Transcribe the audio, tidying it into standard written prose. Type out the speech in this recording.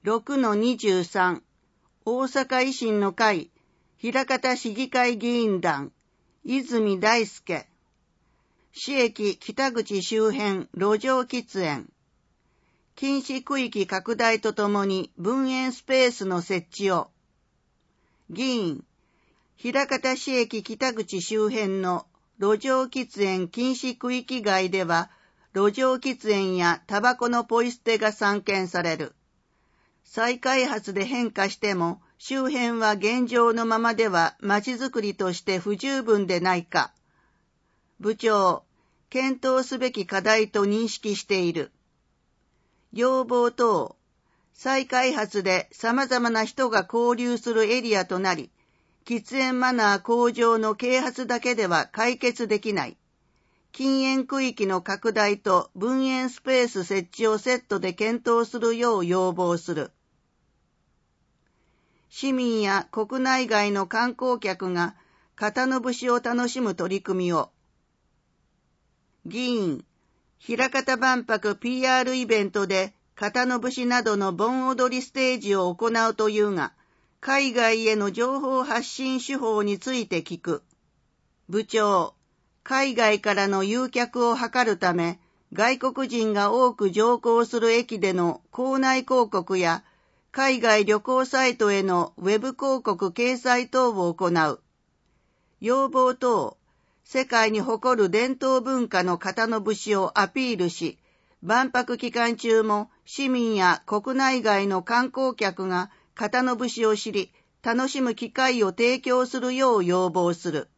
6-23 大阪維新の会枚方市議会議員団泉大輔市駅北口周辺路上喫煙禁止区域拡大とともに分煙スペースの設置を議員枚方市駅北口周辺の路上喫煙禁止区域外では路上喫煙やタバコのポイ捨てが散見される。再開発で変化しても周辺は現状のままでは街づくりとして不十分でないか。部長、検討すべき課題と認識している。要望等、再開発で様々な人が交流するエリアとなり、喫煙マナー向上の啓発だけでは解決できない。禁煙区域の拡大と分煙スペース設置をセットで検討するよう要望する。市民や国内外の観光客が型の節を楽しむ取り組みを。議員、枚方万博 PR イベントで型の節などの盆踊りステージを行うというが、海外への情報発信手法について聞く。部長、海外からの誘客を図るため、外国人が多く乗降する駅での構内広告や、海外旅行サイトへのウェブ広告掲載等を行う。要望等、世界に誇る伝統文化の型の節をアピールし、万博期間中も市民や国内外の観光客が型の節を知り、楽しむ機会を提供するよう要望する。